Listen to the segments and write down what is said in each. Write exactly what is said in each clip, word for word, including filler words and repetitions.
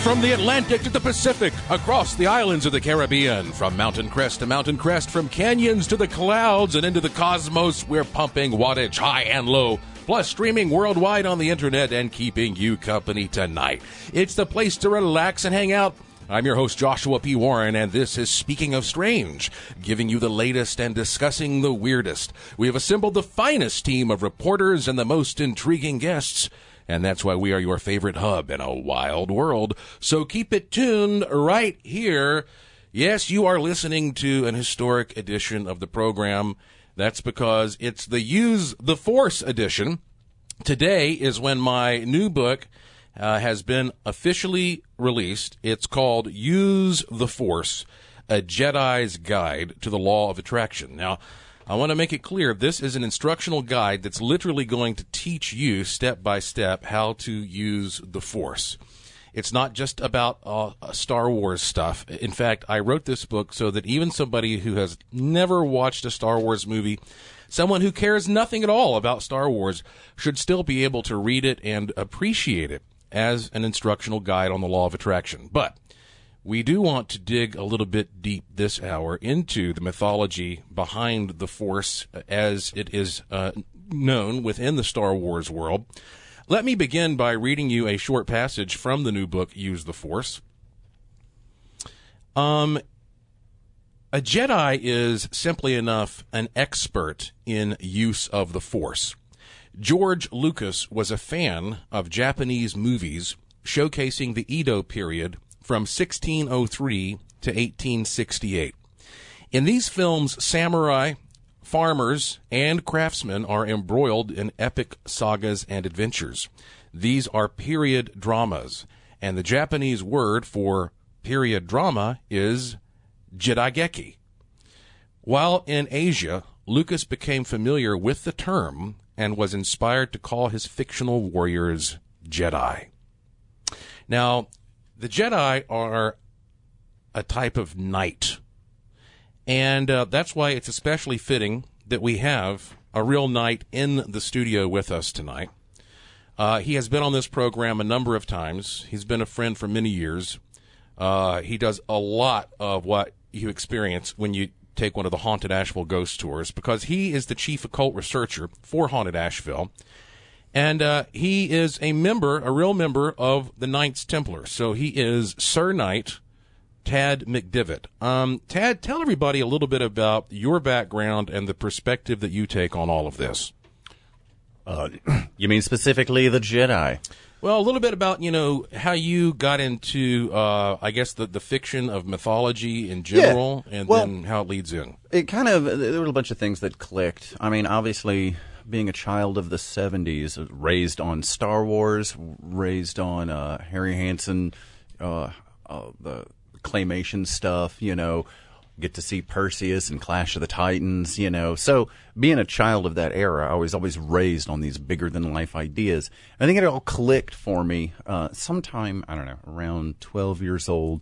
From the Atlantic to the Pacific, across the islands of the Caribbean, from mountain crest to mountain crest, from canyons to the clouds and into the cosmos, we're pumping wattage high and low, plus streaming worldwide on the internet and keeping you company tonight. It's the place to relax and hang out. I'm your host, Joshua P. Warren, and this is Speaking of Strange, giving you the latest and discussing the weirdest. We have assembled the finest team of reporters and the most intriguing guests, and that's why we are your favorite hub in a wild world. So keep it tuned right here. Yes, you are listening to an historic edition of the program. That's because it's the Use the Force edition. Today is when my new book uh, has been officially released. It's called Use the Force, A Jedi's Guide to the Law of Attraction. Now, I want to make it clear, this is an instructional guide that's literally going to teach you step by step how to use the Force. It's not just about uh, Star Wars stuff. In fact, I wrote this book so that even somebody who has never watched a Star Wars movie, someone who cares nothing at all about Star Wars, should still be able to read it and appreciate it as an instructional guide on the law of attraction. But we do want to dig a little bit deep this hour into the mythology behind the Force as it is uh, known within the Star Wars world. Let me begin by reading you a short passage from the new book, Use the Force. Um, a Jedi is simply enough an expert in use of the Force. George Lucas was a fan of Japanese movies showcasing the Edo period from sixteen oh three to eighteen sixty-eight. In these films, samurai, farmers, and craftsmen are embroiled in epic sagas and adventures. These are period dramas, and the Japanese word for period drama is jidaigeki. While in Asia, Lucas became familiar with the term and was inspired to call his fictional warriors Jedi. Now, the Jedi are a type of knight, and uh, that's why it's especially fitting that we have a real knight in the studio with us tonight. Uh, he has been on this program a number of times. He's been a friend for many years. Uh, he does a lot of what you experience when you take one of the Haunted Asheville ghost tours, because he is the chief occult researcher for Haunted Asheville. And uh, he is a member, a real member of the Knights Templar. So he is Sir Knight Tad McDivitt. Um, Tad, tell everybody a little bit about your background and the perspective that you take on all of this. Uh, you mean specifically the Jedi? Well, a little bit about, you know, how you got into, uh, I guess, the, the fiction of mythology in general, yeah. and well, then how it leads in. It kind of, there were a bunch of things that clicked. I mean, obviously, being a child of the seventies, raised on Star Wars, raised on uh, Harry Hansen, uh, uh, the claymation stuff, you know, get to see Perseus and Clash of the Titans, you know. So being a child of that era, I was always raised on these bigger-than-life ideas. I think it all clicked for me uh, sometime, I don't know, around twelve years old.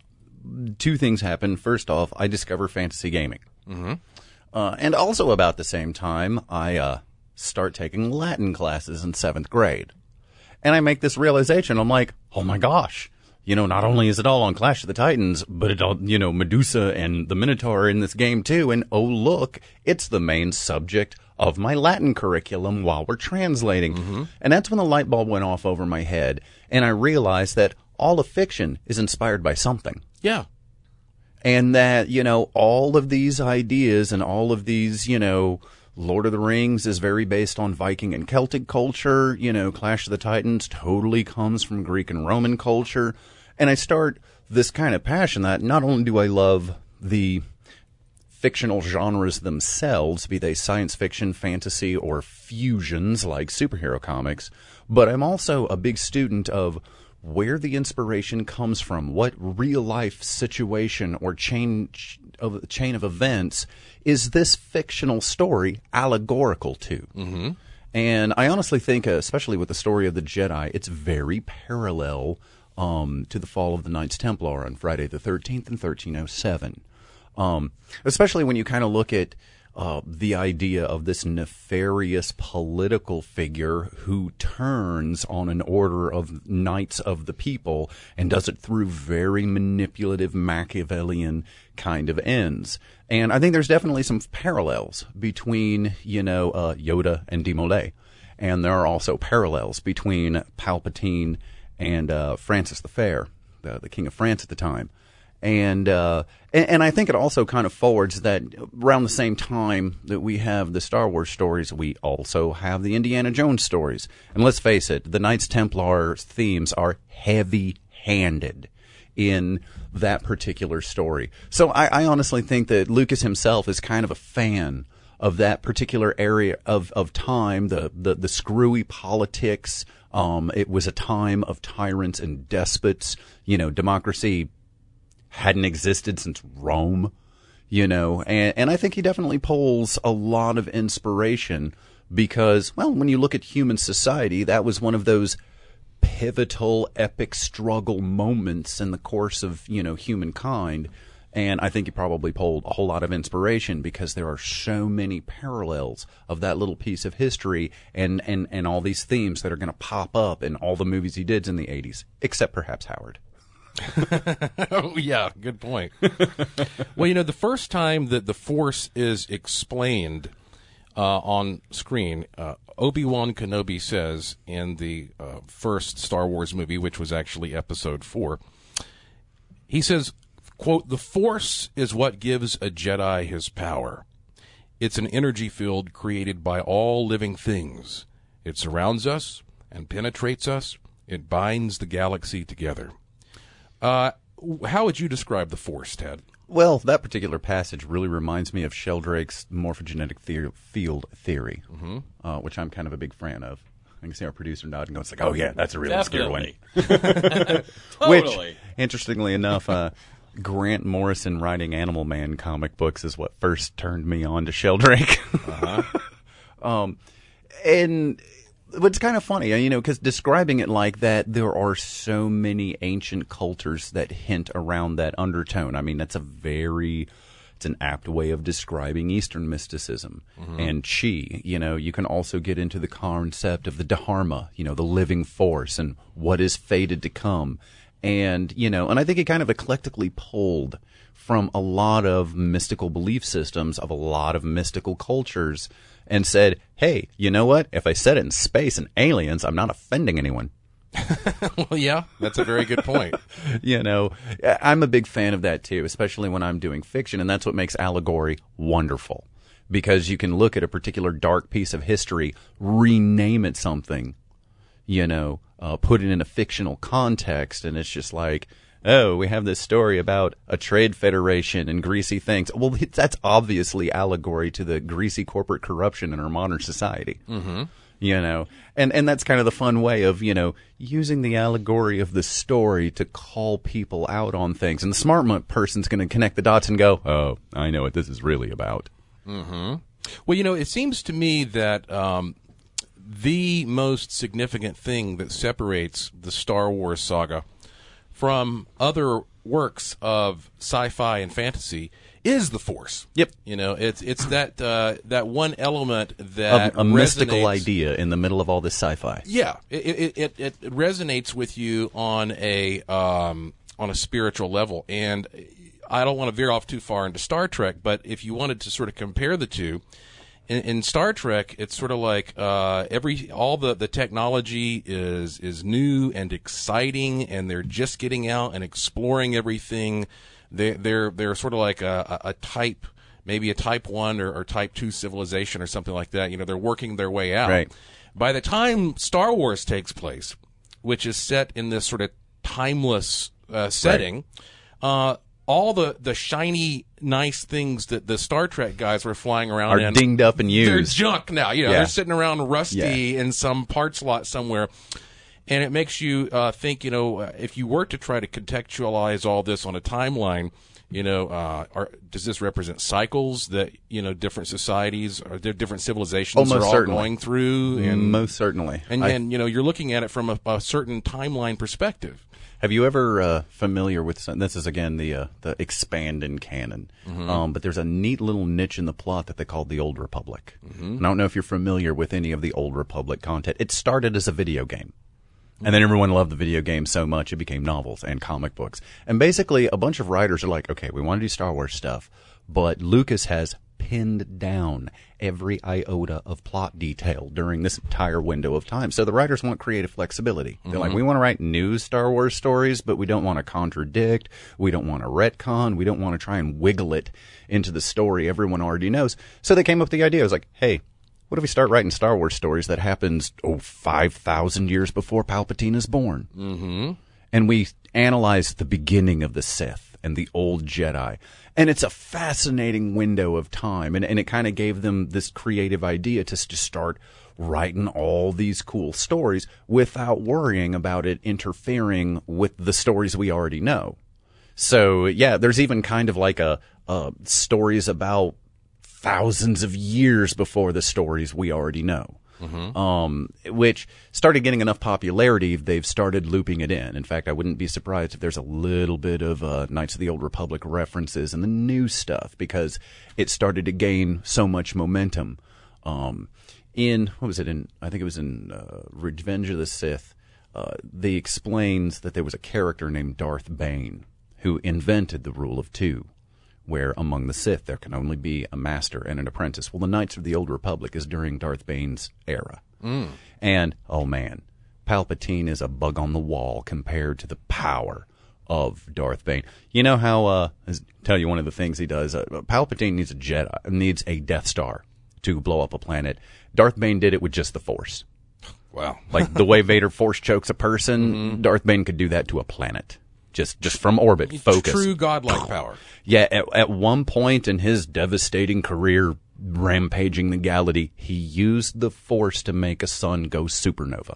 Two things happened. First off, I discovered fantasy gaming. Mm-hmm. Uh, and also about the same time, I uh, start taking Latin classes in seventh grade. And I make this realization. I'm like, oh, my gosh. You know, not only is it all on Clash of the Titans, but it all, you know, Medusa and the Minotaur are in this game too. And oh, look, it's the main subject of my Latin curriculum while we're translating. Mm-hmm. And that's when the light bulb went off over my head. And I realized that all of fiction is inspired by something. Yeah. And that, you know, all of these ideas and all of these, you know, Lord of the Rings is very based on Viking and Celtic culture. You know, Clash of the Titans totally comes from Greek and Roman culture. And I start this kind of passion that not only do I love the fictional genres themselves, be they science fiction, fantasy, or fusions like superhero comics, but I'm also a big student of where the inspiration comes from, what real-life situation or chain of chain of events is this fictional story allegorical to. Mm-hmm. And I honestly think, uh, especially with the story of the Jedi, it's very parallel um, to the fall of the Knights Templar on Friday the thirteenth in thirteen oh seven. Um, especially when you kind of look at uh, the idea of this nefarious political figure who turns on an order of knights of the people and does it through very manipulative Machiavellian kind of ends. And I think there's definitely some parallels between, you know, uh, Yoda and De Molay. And there are also parallels between Palpatine and uh, Francis the Fair, the, the King of France at the time. And, uh, and and I think it also kind of forwards that around the same time that we have the Star Wars stories, we also have the Indiana Jones stories. And let's face it, the Knights Templar themes are heavy-handed in that particular story. So I, I honestly think that Lucas himself is kind of a fan of that particular area of, of time, the, the, the screwy politics. Um, it was a time of tyrants and despots. You know, democracy hadn't existed since Rome, you know, and, and I think he definitely pulls a lot of inspiration because, well, when you look at human society, that was one of those pivotal, epic struggle moments in the course of, you know, humankind. And I think he probably pulled a whole lot of inspiration because there are so many parallels of that little piece of history and, and, and all these themes that are going to pop up in all the movies he did in the eighties, except perhaps Howard. Oh, yeah, good point. Well, you know, the first time that the Force is explained uh, on screen, uh, Obi-Wan Kenobi says in the uh, first Star Wars movie, which was actually Episode four, he says, quote, "The Force is what gives a Jedi his power. It's an energy field created by all living things. It surrounds us and penetrates us. It binds the galaxy together." Uh, how would you describe the Force, Ted? Well, that particular passage really reminds me of Sheldrake's morphogenetic the- field theory, mm-hmm. uh, which I'm kind of a big fan of. I can see our producer nodding, going, like, "Oh yeah, that's a real obscure one." Totally. Which, interestingly enough, uh, Grant Morrison writing Animal Man comic books is what first turned me on to Sheldrake. uh-huh. um, and it's kind of funny, you know, because describing it like that, there are so many ancient cultures that hint around that undertone. I mean, that's a very, it's an apt way of describing Eastern mysticism. Mm-hmm. And chi, you know, you can also get into the concept of the Dharma, you know, the living force and what is fated to come. And, you know, and I think it kind of eclectically pulled from a lot of mystical belief systems of a lot of mystical cultures and said, hey, you know what? If I said it in space and aliens, I'm not offending anyone. Well, yeah, that's a very good point. You know, I'm a big fan of that too, especially when I'm doing fiction. And that's what makes allegory wonderful, because you can look at a particular dark piece of history, rename it something, you know, uh, put it in a fictional context. And it's just like, oh, we have this story about a trade federation and greasy things. Well, that's obviously allegory to the greasy corporate corruption in our modern society. Mm-hmm. You know, and, and that's kind of the fun way of, you know, using the allegory of the story to call people out on things. And the smart person's going to connect the dots and go, oh, I know what this is really about. Mm-hmm. Well, you know, it seems to me that um, the most significant thing that separates the Star Wars saga from other works of sci-fi and fantasy is the Force. Yep. You know, it's it's that uh, that one element that a, a mystical idea in the middle of all this sci-fi. Yeah, it it, it, it resonates with you on a um, on a spiritual level. And I don't want to veer off too far into Star Trek, but if you wanted to sort of compare the two, in, in Star Trek, it's sort of like uh, every all the, the technology is is new and exciting, and they're just getting out and exploring everything. They, they're they're sort of like a, a type, maybe a type one or, or type two civilization or something like that. You know, they're working their way out. Right. By the time Star Wars takes place, which is set in this sort of timeless uh, setting, right. uh, all the, the shiny, nice things that the Star Trek guys were flying around are in, dinged up and used. They're junk now. You know, yeah. they're sitting around rusty yeah. in some parts lot somewhere. And it makes you uh, think, you know, if you were to try to contextualize all this on a timeline, You know, uh, are, does this represent cycles that, you know, different societies or different civilizations oh, are all certainly. going through? And most certainly. And, I, and you know, you're looking at it from a, a certain timeline perspective. Have you ever uh, familiar with some, this is again the uh, the expanding canon, Mm-hmm. um, but there's a neat little niche in the plot that they call the Old Republic. Mm-hmm. And I don't know if you're familiar with any of the Old Republic content. It started as a video game. And then everyone loved the video game so much it became novels and comic books. And basically a bunch of writers are like, okay, we want to do Star Wars stuff, but Lucas has pinned down every iota of plot detail during this entire window of time. So the writers want creative flexibility. They're mm-hmm. like, we want to write new Star Wars stories, but we don't want to contradict. We don't want to retcon. We don't want to try and wiggle it into the story everyone already knows. So they came up with the idea. It was like, hey, what if we start writing Star Wars stories that happens, oh, five thousand years before Palpatine is born? Mm-hmm. And we analyze the beginning of the Sith and the old Jedi. And it's a fascinating window of time. And, and it kind of gave them this creative idea to, to start writing all these cool stories without worrying about it interfering with the stories we already know. So, yeah, there's even kind of like a, a stories about thousands of years before the stories we already know. Mm-hmm. Um, which started getting enough popularity, they've started looping it in. In fact, I wouldn't be surprised if there's a little bit of uh, Knights of the Old Republic references in the new stuff because it started to gain so much momentum. Um, in, what was it, in, I think it was in uh, Revenge of the Sith, uh, they explains that there was a character named Darth Bane who invented the rule of two, where among the Sith there can only be a master and an apprentice. Well, the Knights of the Old Republic is during Darth Bane's era. Mm. And, oh man, Palpatine is a bug on the wall compared to the power of Darth Bane. You know how, uh, I'll tell you one of the things he does, uh, Palpatine needs a Jedi, needs a Death Star to blow up a planet. Darth Bane did it with just the Force. Wow. Like the way Vader Force chokes a person, mm-hmm. Darth Bane could do that to a planet. Just just from orbit, focus. True godlike power. Yeah, at, at one point in his devastating career, rampaging the galaxy, he used the Force to make a sun go supernova.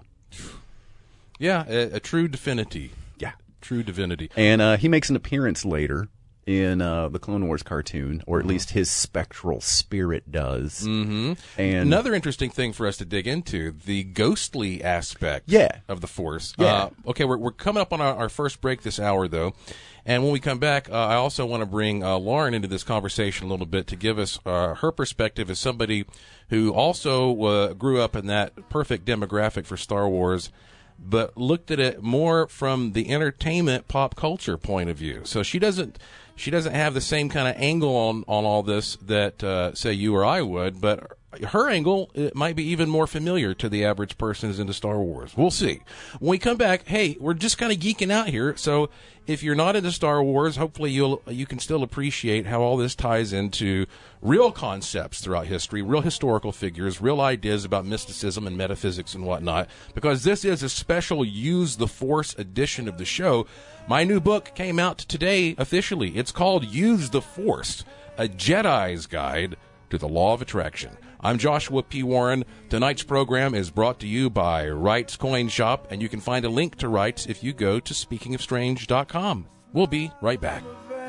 Yeah, a, a true divinity. Yeah. True divinity. And uh, he makes an appearance later in uh, the Clone Wars cartoon, or at least his spectral spirit does. Mm-hmm. And another interesting thing for us to dig into, the ghostly aspect yeah. of the Force. Yeah. Uh, okay, we're, we're coming up on our, our first break this hour, though. And when we come back, uh, I also want to bring uh, Lauren into this conversation a little bit to give us uh, her perspective as somebody who also uh, grew up in that perfect demographic for Star Wars, but looked at it more from the entertainment pop culture point of view. So she doesn't she doesn't have the same kind of angle on, on all this that, uh, say, you or I would, but her angle it might be even more familiar to the average person who's into Star Wars. We'll see. When we come back, hey, we're just kind of geeking out here, so if you're not into Star Wars, hopefully you'll you can still appreciate how all this ties into real concepts throughout history, real historical figures, real ideas about mysticism and metaphysics and whatnot, because this is a special Use the Force edition of the show. My new book came out today officially. It's called Use the Force, a Jedi's Guide to the Law of Attraction. I'm Joshua P. Warren. Tonight's program is brought to you by Wright's Coin Shop, and you can find a link to Wright's if you go to speaking of strange dot com. We'll be right back.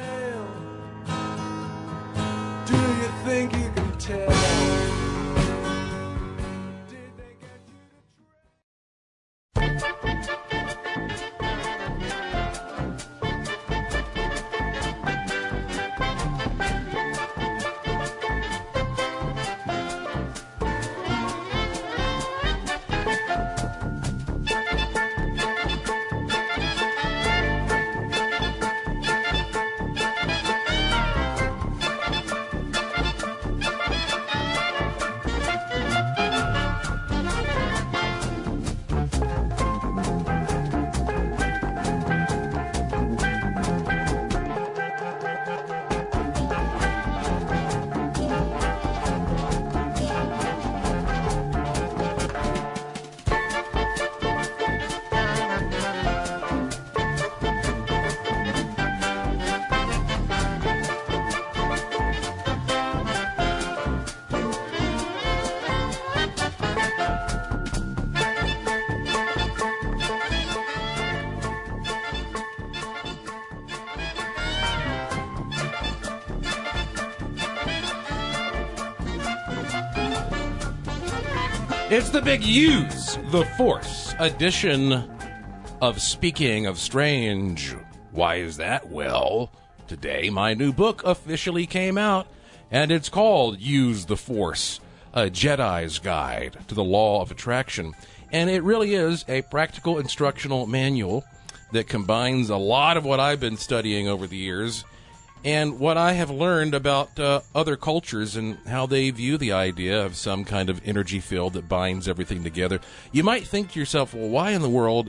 Do you think you can tell? It's the big Use the Force edition of Speaking of Strange. Why is that? Well, today my new book officially came out, and it's called Use the Force, a Jedi's Guide to the Law of Attraction. And it really is a practical instructional manual that combines a lot of what I've been studying over the years and what I have learned about uh, other cultures and how they view the idea of some kind of energy field that binds everything together. You might think to yourself, well, why in the world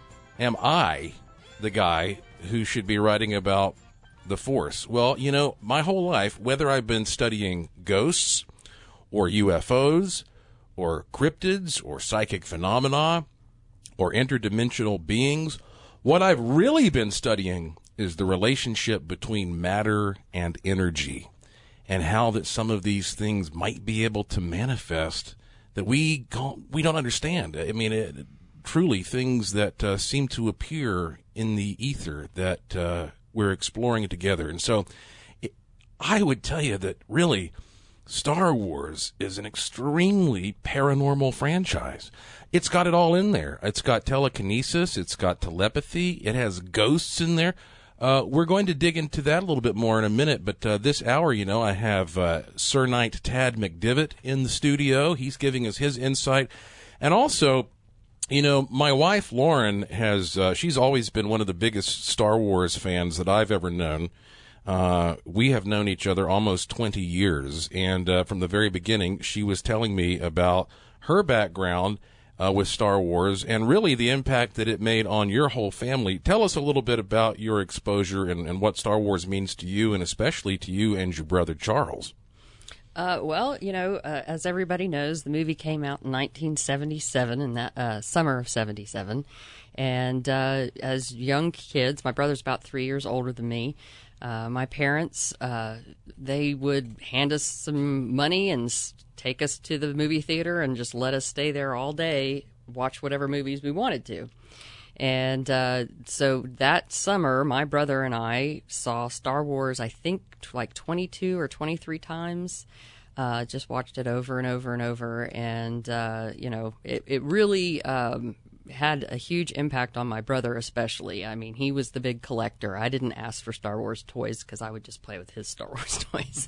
am I the guy who should be writing about the Force? Well, you know, my whole life, whether I've been studying ghosts or U F Os or cryptids or psychic phenomena or interdimensional beings, what I've really been studying is the relationship between matter and energy and how that some of these things might be able to manifest that we don't, we don't understand. I mean, it, truly things that uh, seem to appear in the ether that uh, we're exploring together. And so it, I would tell you that really Star Wars is an extremely paranormal franchise. It's got it all in there. It's got telekinesis. It's got telepathy. It has ghosts in there. Uh, we're going to dig into that a little bit more in a minute, but uh, this hour, you know, I have uh, Sir Knight Tad McDivitt in the studio. He's giving us his insight. And also, you know, my wife, Lauren, has, uh, she's always been one of the biggest Star Wars fans that I've ever known. Uh, we have known each other almost twenty years, and uh, from the very beginning, she was telling me about her background uh, with Star Wars and really the impact that it made on your whole family. Tell us a little bit about your exposure and, and what Star Wars means to you, and especially to you and your brother Charles. Uh, well, you know, uh, as everybody knows, the movie came out in nineteen seventy-seven, in that uh, summer of seventy-seven. And uh, as young kids, my brother's about three years older than me. Uh, my parents, uh, they would hand us some money and s- take us to the movie theater and just let us stay there all day, watch whatever movies we wanted to. And uh, so that summer, my brother and I saw Star Wars, I think, t- like twenty-two or twenty-three times. Uh, just watched it over and over and over. And, uh, you know, it, it really um, had a huge impact on my brother especially. I mean, he was the big collector. I didn't ask for Star Wars toys because I would just play with his Star Wars toys.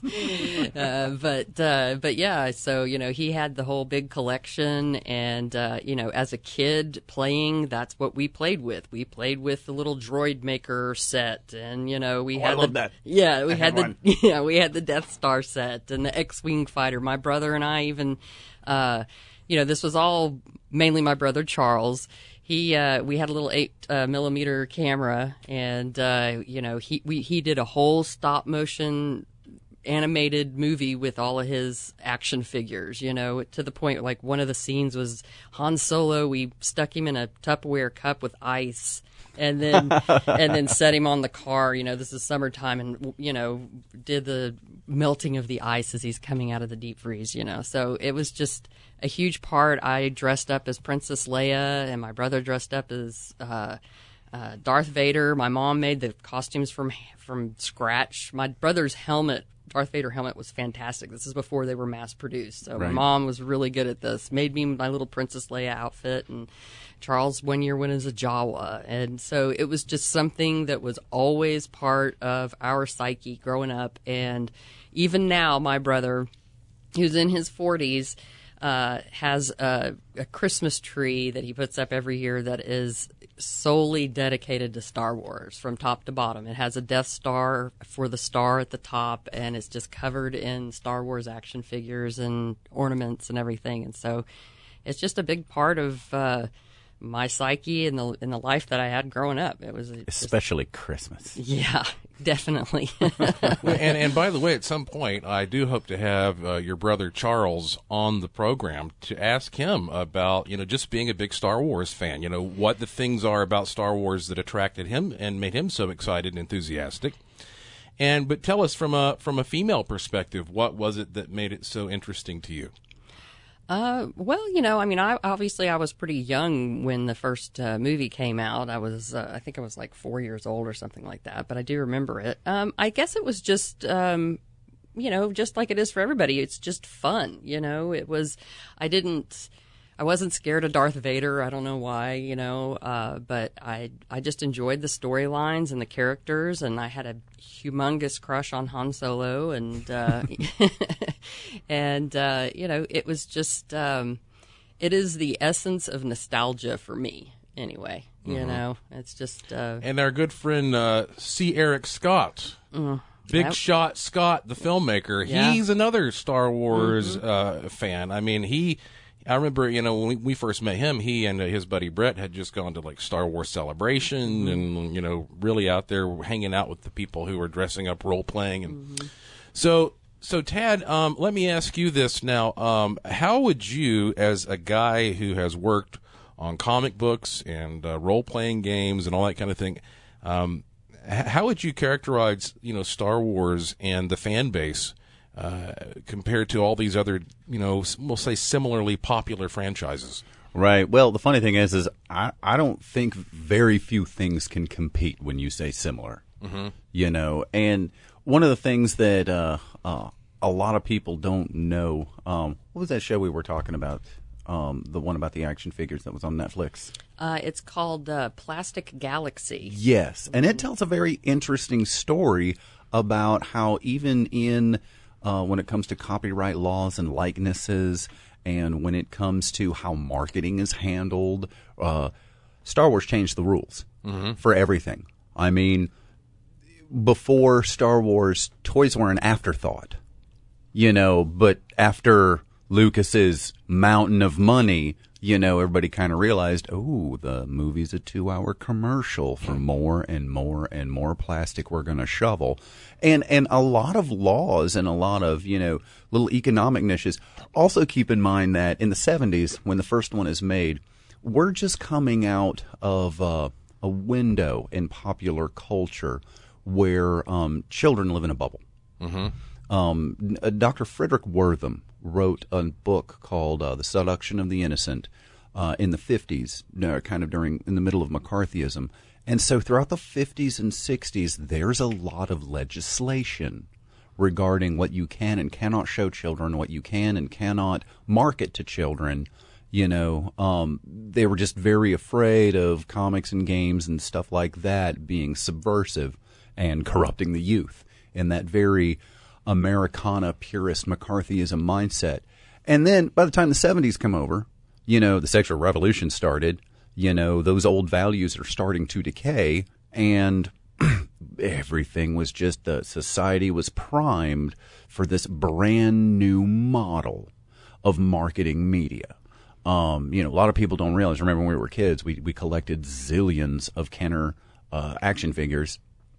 uh, but, uh, but yeah, so, you know, he had the whole big collection. And, uh, you know, as a kid playing, that's what we played with. We played with the little droid maker set. And, you know, we Oh, had I love the, that. Yeah, we I had had the, one. yeah, we had the Death Star set and the X-Wing fighter. My brother and I even, uh, you know, this was all mainly my brother Charles. He, uh, we had a little eight uh, millimeter camera, and uh, you know, he we he did a whole stop motion animated movie with all of his action figures. You know, to the point like one of the scenes was Han Solo. We stuck him in a Tupperware cup with ice. And then, and then set him on the car. You know, this is summertime, and you know, did the melting of the ice as he's coming out of the deep freeze. You know, so it was just a huge part. I dressed up as Princess Leia, and my brother dressed up as uh, uh, Darth Vader. My mom made the costumes from from scratch. My brother's helmet, Darth Vader helmet, was fantastic. This is before they were mass produced, so Right. my mom was really good at this. Made me my little Princess Leia outfit, and Charles one year went as a Jawa. And so it was just something that was always part of our psyche growing up. And even now, my brother, who's in his forties, uh, has a, a Christmas tree that he puts up every year that is solely dedicated to Star Wars from top to bottom. It has a Death Star for the star at the top, and it's just covered in Star Wars action figures and ornaments and everything. And so it's just a big part of uh, my psyche and the in the life that I had growing up. It was just, Especially Christmas. yeah, definitely. and and by the way, at some point, I do hope to have uh, your brother Charles on the program to ask him about, you know, just being a big Star Wars fan. You know, what the things are about Star Wars that attracted him and made him so excited and enthusiastic. And but tell us from a from a female perspective, what was it that made it so interesting to you? Uh, well, you know, I mean, I obviously I was pretty young when the first uh, movie came out. I was, uh, I think I was like four years old or something like that, but I do remember it. Um, I guess it was just, um, you know, just like it is for everybody. It's just fun, you know. It was, I didn't, I wasn't scared of Darth Vader. I don't know why, you know, uh, but I I just enjoyed the storylines and the characters, and I had a humongous crush on Han Solo, and uh, and uh, you know, it was just um, it is the essence of nostalgia for me, anyway. You mm-hmm. know, it's just uh, and our good friend uh, C. Eric Scott. Mm. Big yep. Shot Scott, the filmmaker, yeah. he's another Star Wars mm-hmm. uh, fan. I mean, he, I remember, you know, when we, we first met him, he and uh, his buddy Brett had just gone to like Star Wars Celebration mm-hmm. and, you know, really out there hanging out with the people who were dressing up, role playing. And mm-hmm. so, so Tad, um, let me ask you this now. Um, how would you, as a guy who has worked on comic books and uh, role playing games and all that kind of thing, um, how would you characterize, you know, Star Wars and the fan base uh, compared to all these other, you know, we'll say similarly popular franchises? Right. Well, the funny thing is, is I, I don't think very few things can compete when you say similar. Mm-hmm. You know, and one of the things that uh, uh, a lot of people don't know, um, what was that show we were talking about? Um, the one about the action figures that was on Netflix. Uh, it's called uh, Plastic Galaxy. Yes, and it tells a very interesting story about how even in uh, when it comes to copyright laws and likenesses, and when it comes to how marketing is handled, uh, Star Wars changed the rules mm-hmm. for everything. I mean, before Star Wars, toys were an afterthought, you know, but after Lucas's mountain of money, you know, everybody kind of realized, oh, the movie's a two-hour commercial for more and more and more plastic we're going to shovel. And and a lot of laws and a lot of, you know, little economic niches. Also keep in mind that in the seventies, when the first one is made, we're just coming out of uh, a window in popular culture where um, children live in a bubble. Mm-hmm. Um, Doctor Frederick Wortham wrote a book called uh, The Seduction of the Innocent uh, in the fifties, uh, kind of during in the middle of McCarthyism. And so throughout the fifties and sixties, there's a lot of legislation regarding what you can and cannot show children, what you can and cannot market to children. You know, um, they were just very afraid of comics and games and stuff like that being subversive and corrupting the youth in that very Americana purist McCarthyism mindset. And then by the time the seventies come over, you know, the sexual revolution started, you know, those old values are starting to decay, and everything was just, the society was primed for this brand new model of marketing media. Um, you know, a lot of people don't realize, remember when we were kids, we, we collected zillions of Kenner uh, action figures.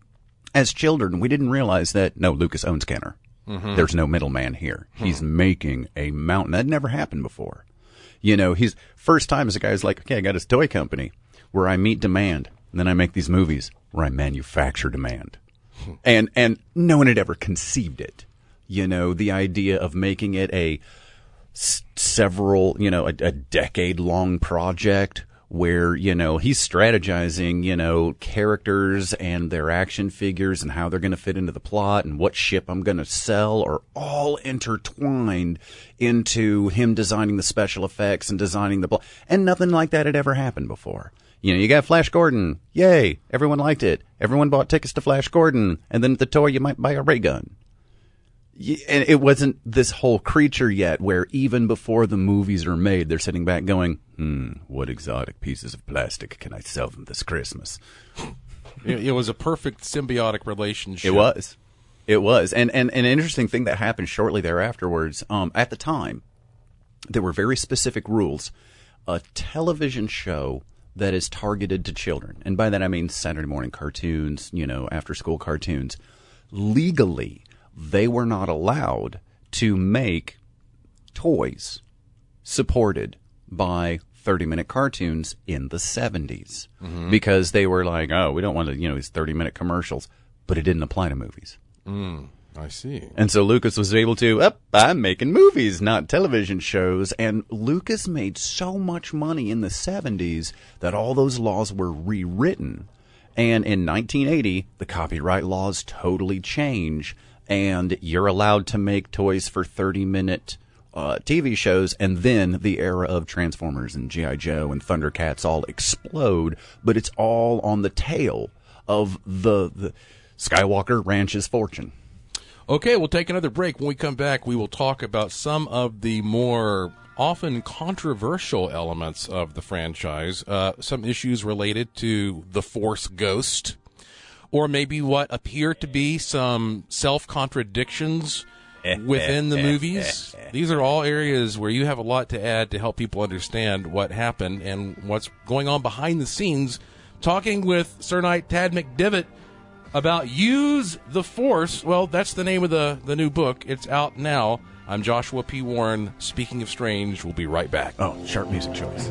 As children, we didn't realize that, no, Lucas owns Kenner. Mm-hmm. There's no middleman here. Hmm. He's making a mountain. That never happened before. You know, he's first time as a guy who's like, okay, I got his toy company where I meet demand, and then I make these movies where I manufacture demand. Hmm. And and no one had ever conceived it. You know, the idea of making it a s- several, you know, a, a decade-long project where, you know, he's strategizing, you know, characters and their action figures and how they're going to fit into the plot and what ship I'm going to sell are all intertwined into him designing the special effects and designing the plot. And nothing like that had ever happened before. You know, you got Flash Gordon. Yay. Everyone liked it. Everyone bought tickets to Flash Gordon. And then at the toy, you might buy a ray gun. And it wasn't this whole creature yet where even before the movies are made, they're sitting back going, hmm, what exotic pieces of plastic can I sell them this Christmas? It was a perfect symbiotic relationship. It was. It was. And, and, and an interesting thing that happened shortly thereafterwards, um, at the time, there were very specific rules. A television show that is targeted to children, and by that I mean Saturday morning cartoons, you know, after-school cartoons, legally, they were not allowed to make toys supported by thirty-minute cartoons in the seventies mm-hmm. because they were like, oh, we don't want to, you know, these thirty-minute commercials, but it didn't apply to movies. Mm, I see. And so Lucas was able to, oh, I'm making movies, not television shows. And Lucas made so much money in the seventies that all those laws were rewritten. And in nineteen eighty, the copyright laws totally change. And you're allowed to make toys for thirty-minute uh, T V shows, and then the era of Transformers and G I. Joe and Thundercats all explode, but it's all on the tail of the, the Skywalker Ranch's fortune. Okay, we'll take another break. When we come back, we will talk about some of the more often controversial elements of the franchise, uh, some issues related to the Force Ghost, or maybe what appear to be some self-contradictions within the movies. These are all areas where you have a lot to add to help people understand what happened and what's going on behind the scenes. Talking with Sir Knight Tad McDivitt about Use the Force. Well, that's the name of the, the new book. It's out now. I'm Joshua P. Warren. Speaking of Strange, we'll be right back. Oh, sharp music choice.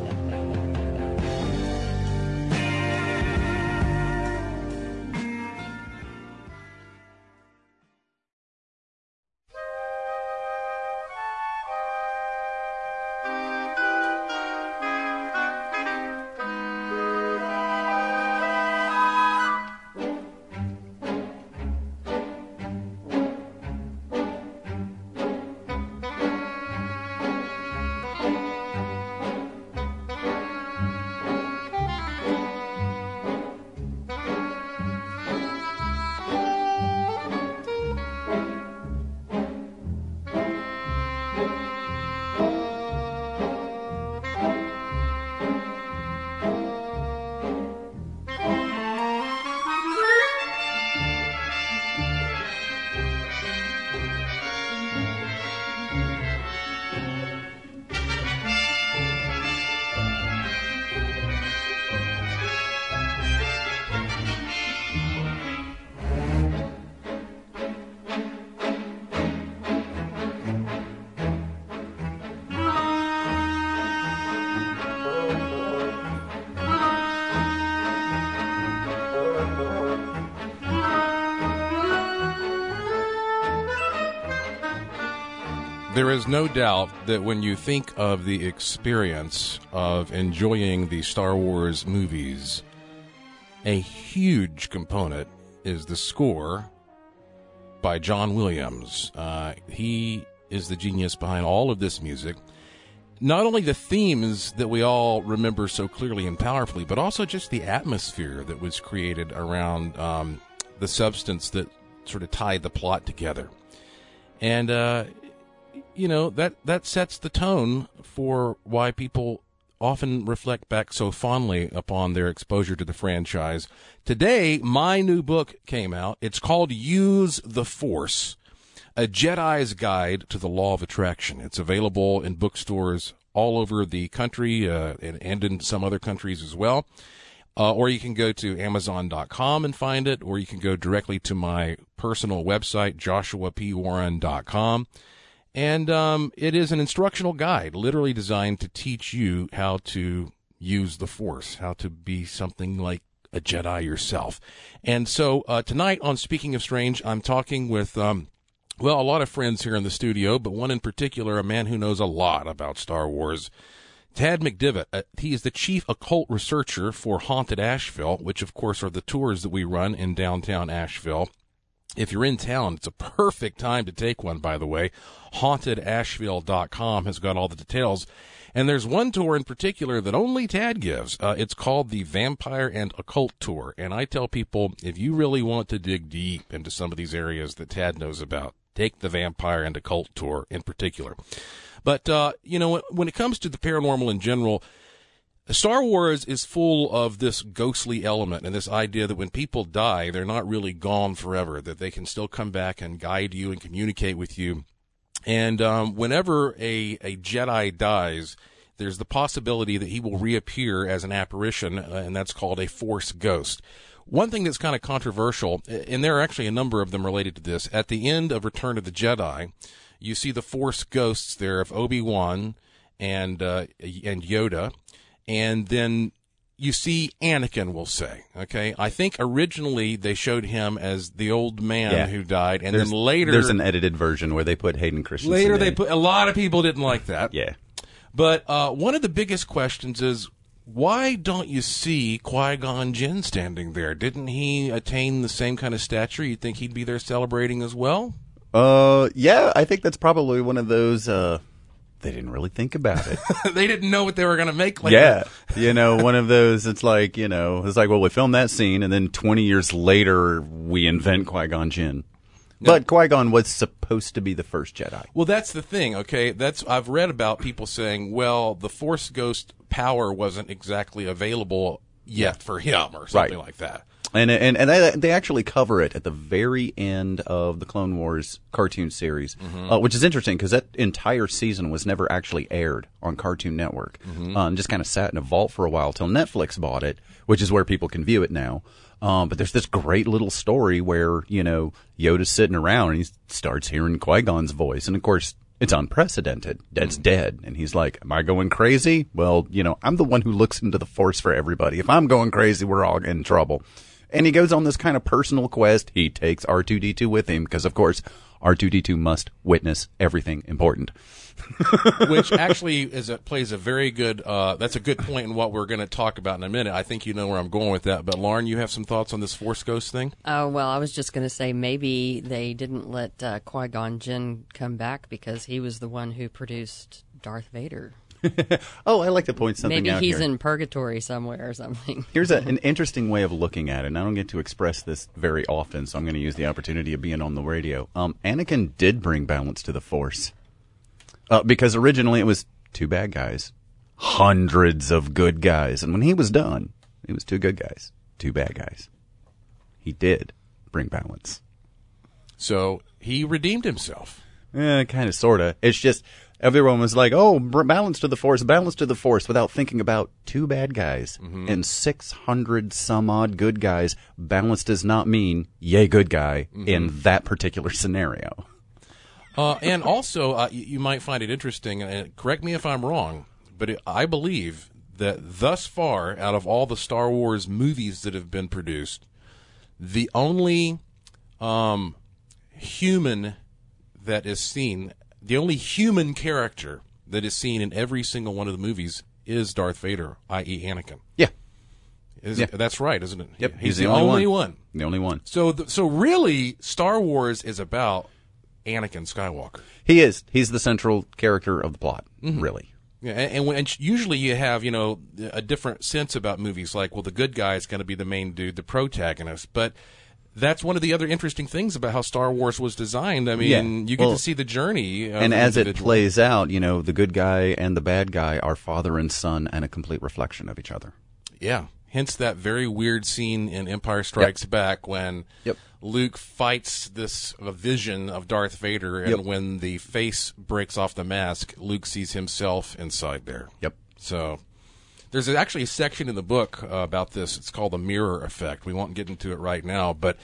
There is no doubt that when you think of the experience of enjoying the Star Wars movies, a huge component is the score by John Williams. Uh, he is the genius behind all of this music. Not only the themes that we all remember so clearly and powerfully, but also just the atmosphere that was created around um, the substance that sort of tied the plot together. And, uh, you know, that, that sets the tone for why people often reflect back so fondly upon their exposure to the franchise. Today, my new book came out. It's called Use the Force, A Jedi's Guide to the Law of Attraction. It's available in bookstores all over the country uh, and, and in some other countries as well. Uh, or you can go to amazon dot com and find it, or you can go directly to my personal website, joshua p warren dot com. And um, it is an instructional guide, literally designed to teach you how to use the Force, how to be something like a Jedi yourself. And so uh, tonight on Speaking of Strange, I'm talking with, um, well, a lot of friends here in the studio, but one in particular, a man who knows a lot about Star Wars, Tad McDivitt. Uh, he is the chief occult researcher for Haunted Asheville, which, of course, are the tours that we run in downtown Asheville. If you're in town, it's a perfect time to take one, by the way. haunted asheville dot com has got all the details. And there's one tour in particular that only Tad gives. Uh, it's called the Vampire and Occult Tour. And I tell people, if you really want to dig deep into some of these areas that Tad knows about, take the Vampire and Occult Tour in particular. But, uh, you know, when it comes to the paranormal in general, Star Wars is full of this ghostly element and this idea that when people die, they're not really gone forever, that they can still come back and guide you and communicate with you. And um, whenever a, a Jedi dies, there's the possibility that he will reappear as an apparition, uh, and that's called a Force ghost. One thing that's kind of controversial, and there are actually a number of them related to this, at the end of Return of the Jedi, you see the Force ghosts there of Obi-Wan and uh, and Yoda. And then you see Anakin, we'll say, okay? I think originally they showed him as the old man yeah. who died, and there's, then later... There's an edited version where they put Hayden Christensen Later in. they put... A lot of people didn't like that. Yeah. But uh, one of the biggest questions is, why don't you see Qui-Gon Jinn standing there? Didn't he attain the same kind of stature? You'd think he'd be there celebrating as well? Uh, yeah, I think that's probably one of those... Uh, they didn't really think about it. They didn't know what they were going to make. Like yeah. You know, one of those, it's like, you know, it's like, well, we filmed that scene, and then twenty years later, we invent Qui-Gon Jinn. But Qui-Gon was supposed to be the first Jedi. Well, that's the thing, okay? That's I've read about people saying, well, the Force Ghost power wasn't exactly available yet for him or something Right. like that. And and and they, they actually cover it at the very end of the Clone Wars cartoon series, mm-hmm. uh, which is interesting because that entire season was never actually aired on Cartoon Network. Mm-hmm. Um, just kind of sat in a vault for a while till Netflix bought it, which is where people can view it now. Um, but there's this great little story where, you know, Yoda's sitting around and he starts hearing Qui-Gon's voice. And, of course, it's unprecedented. Dead's dead. And he's like, am I going crazy? Well, you know, I'm the one who looks into the Force for everybody. If I'm going crazy, we're all in trouble. And he goes on this kind of personal quest. He takes R two D two with him because, of course, R two D two must witness everything important. Which actually is a, plays a very good, uh, that's a good point in what we're going to talk about in a minute. I think you know where I'm going with that. But Lauren, you have some thoughts on this Force Ghost thing? Oh, well, I was just going to say maybe they didn't let uh, Qui-Gon Jinn come back because he was the one who produced Darth Vader. Oh, I like to point something Maybe out he's here. in purgatory somewhere or something. Here's a, an interesting way of looking at it, and I don't get to express this very often, so I'm going to use the opportunity of being on the radio. Um, Anakin did bring balance to the Force. Uh, because originally it was two bad guys, hundreds of good guys. And when he was done, it was two good guys, two bad guys. He did bring balance. So he redeemed himself. Eh, kind of, sort of. It's just everyone was like, oh, balance to the Force, balance to the Force, without thinking about two bad guys mm-hmm. and six hundred some odd good guys. Balance does not mean, yay, good guy mm-hmm. in that particular scenario. Uh, and also, uh, you, you might find it interesting, and correct me if I'm wrong, but it, I believe that thus far, out of all the Star Wars movies that have been produced, the only um, human that is seen, the only human character that is seen in every single one of the movies is Darth Vader, that is. Anakin. Yeah. Is yeah. It, that's right, isn't it? Yep. He's, He's the, the only only one. one. The only one. So, th- so really, Star Wars is about Anakin Skywalker. He is. He's the central character of the plot, mm-hmm. really. Yeah, and, and, when, and usually you have, you know, a different sense about movies, like, well, the good guy is going to be the main dude, the protagonist. But that's one of the other interesting things about how Star Wars was designed. I mean, yeah. you get well, to see the journey. Of and as it individual. plays out, you know, the good guy and the bad guy are father and son and a complete reflection of each other. Yeah. Hence that very weird scene in Empire Strikes yep. Back when yep. Luke fights this uh, vision of Darth Vader, and yep. when the face breaks off the mask, Luke sees himself inside there. Yep. So there's actually a section in the book uh, about this. It's called the mirror effect. We won't get into it right now, but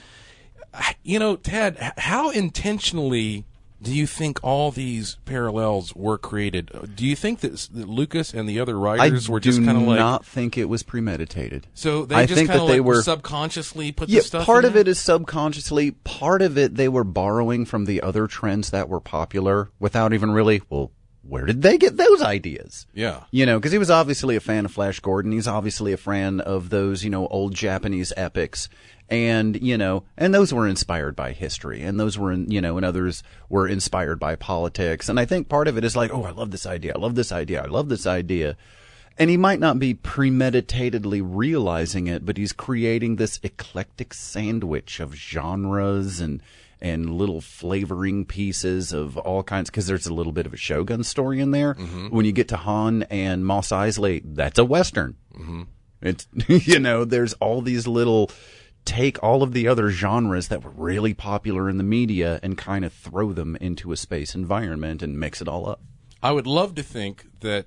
you know, Ted, how intentionally do you think all these parallels were created? Do you think that, that Lucas and the other writers I were just kind of like... I do not think it was premeditated. So they I just think kind that of they like were subconsciously put yeah, this stuff part in of there? it is subconsciously. Part of it they were borrowing from the other trends that were popular without even really, well, where did they get those ideas? Yeah. You know, because he was obviously a fan of Flash Gordon. He's obviously a fan of those, you know, old Japanese epics. And, you know, and those were inspired by history. And those were, in, you know, and others were inspired by politics. And I think part of it is like, oh, I love this idea. I love this idea. I love this idea. And he might not be premeditatedly realizing it, but he's creating this eclectic sandwich of genres and and little flavoring pieces of all kinds, because there's a little bit of a Shogun story in there. Mm-hmm. When you get to Han and Mos Eisley, that's a Western. Mm-hmm. It's, you know, there's all these little, take all of the other genres that were really popular in the media and kind of throw them into a space environment and mix it all up. I would love to think that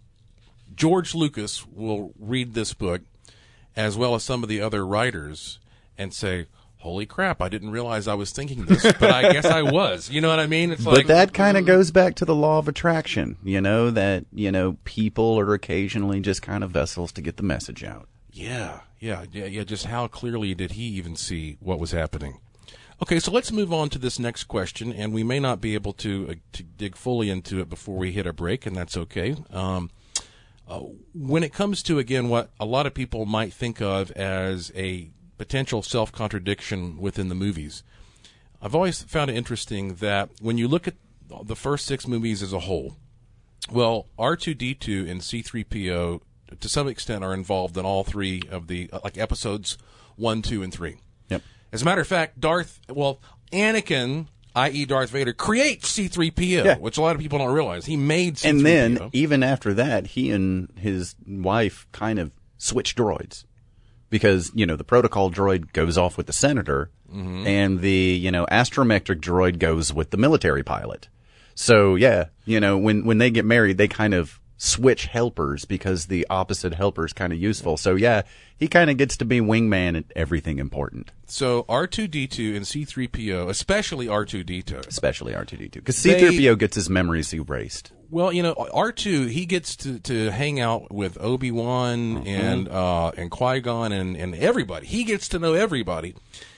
George Lucas will read this book, as well as some of the other writers, and say, holy crap, I didn't realize I was thinking this, but I guess I was. You know what I mean? It's but like, that kind of goes back to the law of attraction, you know, that, you know, people are occasionally just kind of vessels to get the message out. Yeah, yeah, yeah, yeah. Just how clearly did he even see what was happening? Okay, so let's move on to this next question, and we may not be able to uh, to dig fully into it before we hit a break, and that's okay. Um, uh, when it comes to, again, what a lot of people might think of as a potential self-contradiction within the movies, I've always found it interesting that when you look at the first six movies as a whole, Well, R two D two and C three P O, to some extent, are involved in all three of the, uh, like, episodes one, two, and three. Yep. As a matter of fact, Darth, well, Anakin, that is. Darth Vader, creates C three P O, Yeah. which a lot of people don't realize. He made C three P O. And then, even after that, he and his wife kind of switched droids. Because, you know, the protocol droid goes off with the senator, mm-hmm. and the, you know, astrometric droid goes with the military pilot. So, yeah, you know, when, when they get married, they kind of switch helpers because the opposite helper is kind of useful. So, yeah, he kind of gets to be wingman at everything important. So, R two D two and C three P O, especially R two D two. Especially R two D two. Because C three P O gets his memories erased. Well, you know, R two, he gets to, to hang out with Obi-Wan mm-hmm. and uh, and Qui-Gon and, and everybody. He gets to know everybody.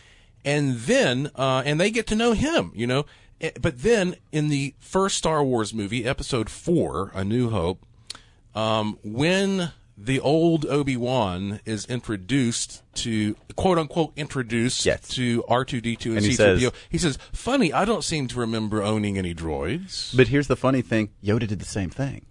And then, uh, and they get to know him, you know. But then, in the first Star Wars movie, Episode four, A New Hope, um, when the old Obi-Wan is introduced to, quote-unquote, introduced yes. to R two D two and, and C three P O, he says, he says, funny, I don't seem to remember owning any droids. But here's the funny thing. Yoda did the same thing.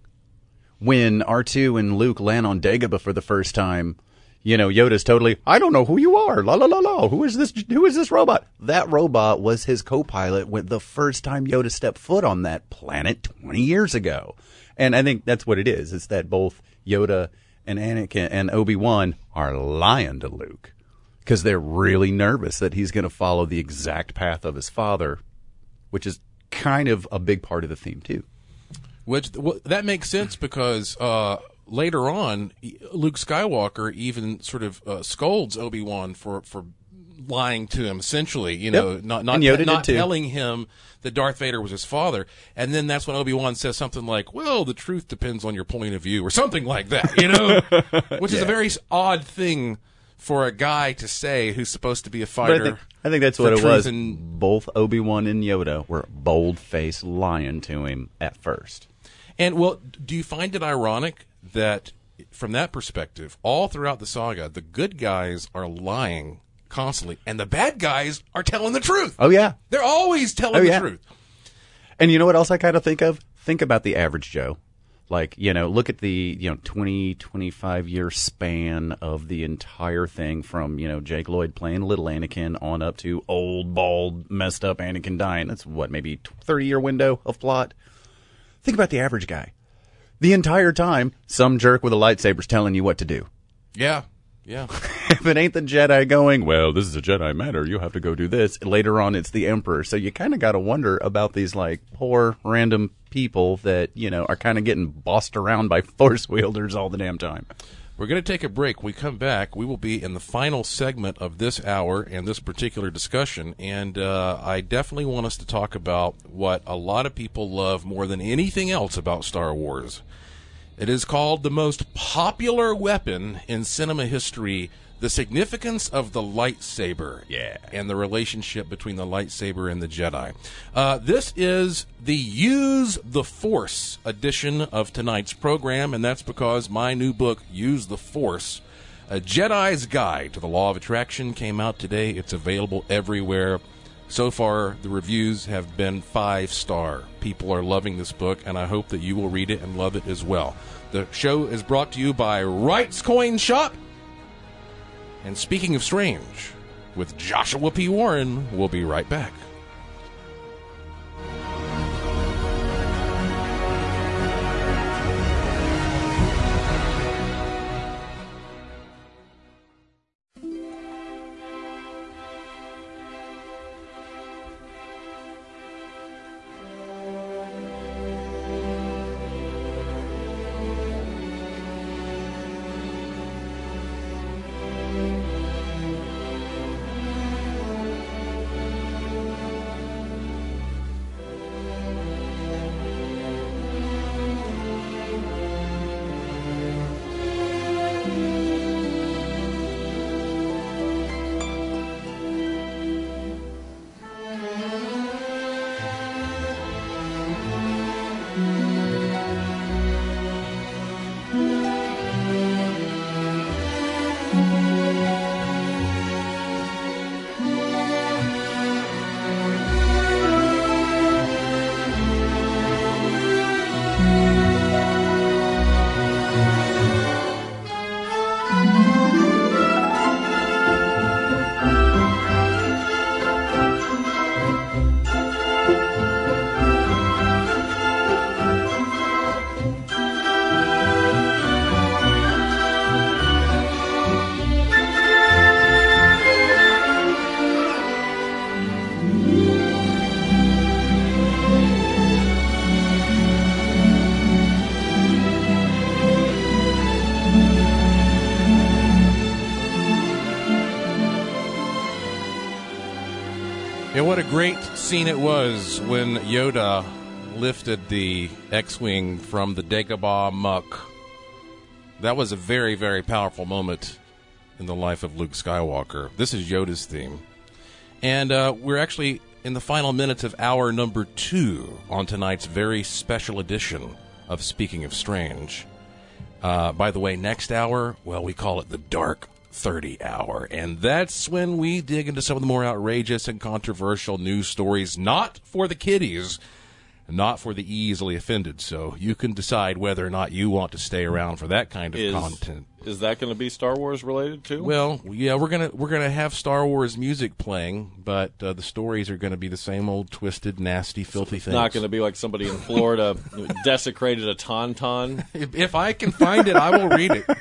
When R two and Luke land on Dagobah for the first time, you know, Yoda's totally, I don't know who you are. La, la, la, la. Who is this? Who is this robot? That robot was his co-pilot when the first time Yoda stepped foot on that planet twenty years ago. And I think that's what it is. It's that both Yoda and Anakin and Obi-Wan are lying to Luke because they're really nervous that he's going to follow the exact path of his father, which is kind of a big part of the theme too. Which well, that makes sense because uh, later on, Luke Skywalker even sort of uh, scolds Obi-Wan for, for lying to him, essentially, you know, yep. not not, not telling him that Darth Vader was his father. And then that's when Obi-Wan says something like, well, the truth depends on your point of view, or something like that, you know, which yeah. is a very odd thing for a guy to say who's supposed to be a fighter. But I think, I think that's what it was. And, both Obi-Wan and Yoda were bold-faced lying to him at first. And, well, do you find it ironic that, from that perspective, all throughout the saga, the good guys are lying constantly, and the bad guys are telling the truth? Oh, yeah. They're always telling oh, the yeah. truth. And you know what else I kind of think of? Think about the average Joe. Like, you know, look at the, you know, twenty, twenty-five year span of the entire thing from, you know, Jake Lloyd playing little Anakin on up to old, bald, messed up Anakin dying. That's what, maybe thirty year window of plot? Think about the average guy. The entire time, some jerk with a lightsaber's telling you what to do. Yeah, yeah. If it ain't the Jedi going, well, this is a Jedi matter, you have to go do this. Later on, it's the Emperor. So you kind of got to wonder about these, like, poor, random people that, you know, are kind of getting bossed around by Force wielders all the damn time. We're going to take a break. We come back. We will be in the final segment of this hour and this particular discussion. And uh, I definitely want us to talk about what a lot of people love more than anything else about Star Wars. It is called the most popular weapon in cinema history, the significance of the lightsaber. Yeah. And the relationship between the lightsaber and the Jedi. Uh, this is the Use the Force edition of tonight's program, and that's because my new book, Use the Force, A Jedi's Guide to the Law of Attraction, came out today. It's available everywhere. So far, the reviews have been five-star. People are loving this book, and I hope that you will read it and love it as well. The show is brought to you by Wright's Coin Shop. And speaking of strange, with Joshua P. Warren, we'll be right back. Yeah, what a great scene it was when Yoda lifted the X-Wing from the Dagobah muck. That was a very, very powerful moment in the life of Luke Skywalker. This is Yoda's theme. And uh, we're actually in the final minutes of hour number two on tonight's very special edition of Speaking of Strange. Uh, by the way, next hour, well, we call it the Dark thirty hour, and that's when we dig into some of the more outrageous and controversial news stories, not for the kiddies, not for the easily offended. So you can decide whether or not you want to stay around for that kind of is, content. Is that going to be Star Wars related too? Well, yeah, we're gonna we're gonna have Star Wars music playing, but uh, the stories are going to be the same old twisted, nasty, filthy it's things. Not going to be like somebody in Florida desecrated a tauntaun. If, if I can find it, I will read it.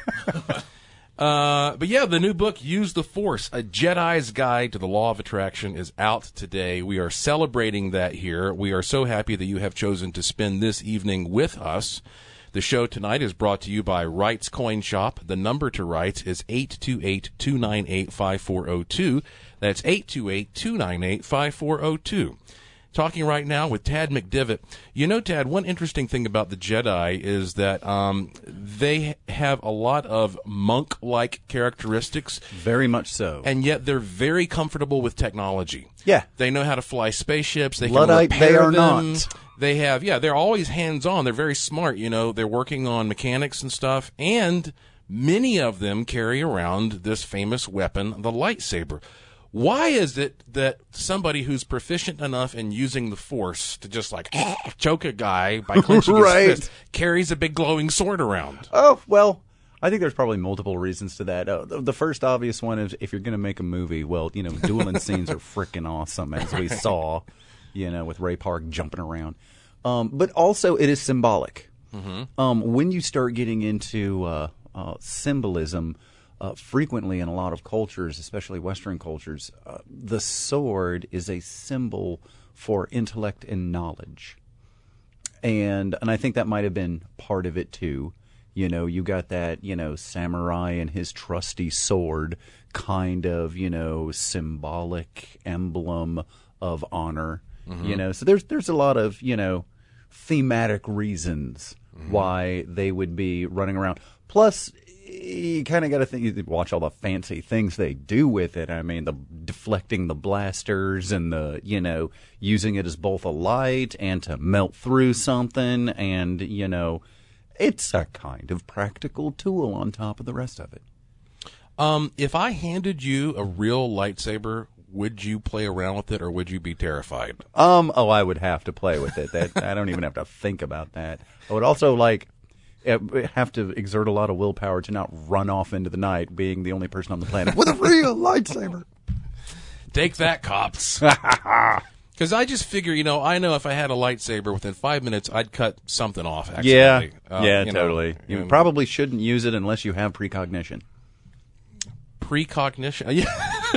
Uh, but yeah, the new book, Use the Force, A Jedi's Guide to the Law of Attraction, is out today. We are celebrating that here. We are so happy that you have chosen to spend this evening with us. The show tonight is brought to you by Wright's Coin Shop. The number to Wright's is eight two eight, two nine eight, five four zero two. That's eight two eight, two nine eight, five four zero two. Talking right now with Tad McDivitt. You know, Tad, one interesting thing about the Jedi is that um, they have a lot of monk-like characteristics. Very much so. And yet they're very comfortable with technology. Yeah. They know how to fly spaceships. They Luddite, can repair they are them. not. They have, yeah, they're always hands-on. They're very smart, you know. They're working on mechanics and stuff. And many of them carry around this famous weapon, the lightsaber. Why is it that somebody who's proficient enough in using the Force to just like choke a guy by clenching right. his fist carries a big glowing sword around? Oh, well, I think there's probably multiple reasons to that. Uh, the, the first obvious one is if you're going to make a movie, well, you know, dueling scenes are freaking awesome, as we saw, you know, with Ray Park jumping around. Um, but also it is symbolic. Mm-hmm. Um, when you start getting into uh, uh, symbolism, Uh, frequently in a lot of cultures, especially Western cultures, uh, the sword is a symbol for intellect and knowledge. And and I think that might have been part of it too. You know, you got that, you know, samurai and his trusty sword kind of, you know, symbolic emblem of honor. Mm-hmm. You know, so there's there's a lot of, you know, thematic reasons mm-hmm. why they would be running around. Plus, you kind of got to think, you watch all the fancy things they do with it. I mean, the deflecting the blasters and the, you know, using it as both a light and to melt through something. And, you know, it's a kind of practical tool on top of the rest of it. Um, if I handed you a real lightsaber, would you play around with it or would you be terrified? Um, oh, I would have to play with it. That I don't even have to think about that. I would also like... have to exert a lot of willpower to not run off into the night, being the only person on the planet with a real lightsaber. Take that, cops. Because I just figure, you know, I know if I had a lightsaber, within five minutes, I'd cut something off, actually. Yeah, uh, yeah, you totally. Know, you um, probably shouldn't use it unless you have precognition. Precognition? Yeah.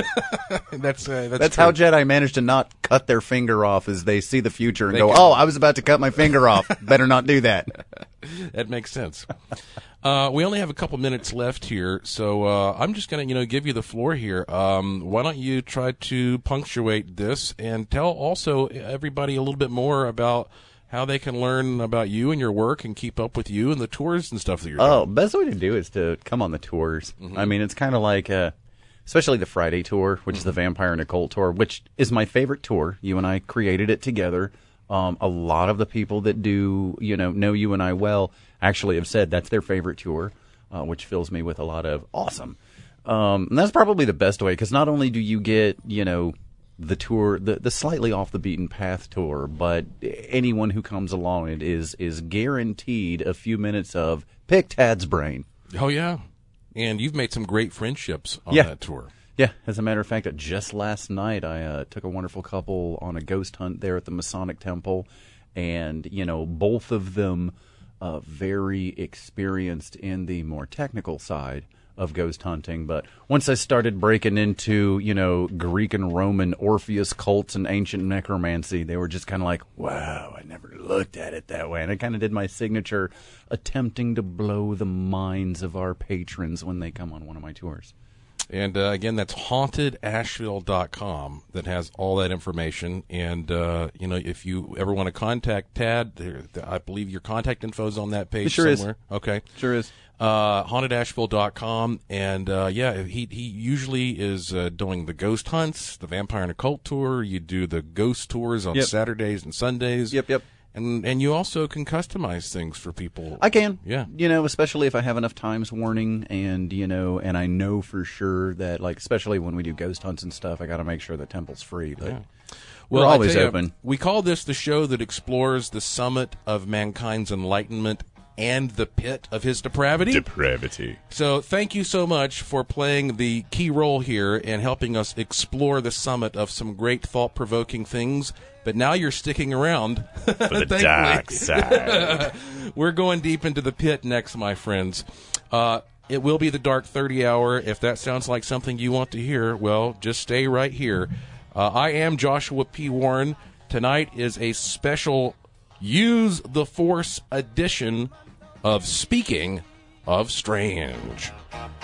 that's uh, that's, that's true. how Jedi manage to not cut their finger off as they see the future and they go, can... oh, I was about to cut my finger off. Better not do that. That makes sense. Uh, we only have a couple minutes left here, so uh, I'm just going to, you know, give you the floor here. Um, why don't you try to punctuate this and tell also everybody a little bit more about how they can learn about you and your work and keep up with you and the tours and stuff that you're doing. Oh, best way to do is to come on the tours. Mm-hmm. I mean, it's kind of like, uh, especially the Friday tour, which mm-hmm. is the Vampire and Occult tour, which is my favorite tour. You and I created it together. Um, a lot of the people that do, you know, know you and I well actually have said that's their favorite tour, uh, which fills me with a lot of awesome. Um, and that's probably the best way, because not only do you get, you know, the tour, the, the slightly off the beaten path tour, but anyone who comes along it is is guaranteed a few minutes of pick Tad's brain. Oh, yeah. And you've made some great friendships on yeah. that tour. Yeah, as a matter of fact, just last night I uh, took a wonderful couple on a ghost hunt there at the Masonic Temple, and, you know, both of them uh, very experienced in the more technical side of ghost hunting. But once I started breaking into, you know, Greek and Roman Orpheus cults and ancient necromancy, they were just kind of like, wow, I never looked at it that way. And I kind of did my signature attempting to blow the minds of our patrons when they come on one of my tours. And uh, again, that's haunted asheville dot com that has all that information. And, uh, you know, if you ever want to contact Tad, there, I believe your contact info is on that page It sure somewhere. is. Okay. Sure is. Uh, haunted asheville dot com. And, uh, yeah, he he usually is uh, doing the ghost hunts, the vampire and occult tour. You do the ghost tours on Yep. Saturdays and Sundays. Yep, yep. And and you also can customize things for people. I can. Yeah. You know, especially if I have enough times warning and, you know, and I know for sure that, like, especially when we do ghost hunts and stuff, I got to make sure the temple's free. But Yeah. we're I always tell you, open. We call this the show that explores the summit of mankind's enlightenment and the pit of his depravity. Depravity. So thank you so much for playing the key role here and helping us explore the summit of some great thought-provoking things. But now you're sticking around. For the dark side. We're going deep into the pit next, my friends. Uh, it will be the Dark thirty hour. If that sounds like something you want to hear, well, just stay right here. Uh, I am Joshua P. Warren. Tonight is a special Use the Force edition of Speaking of Strange.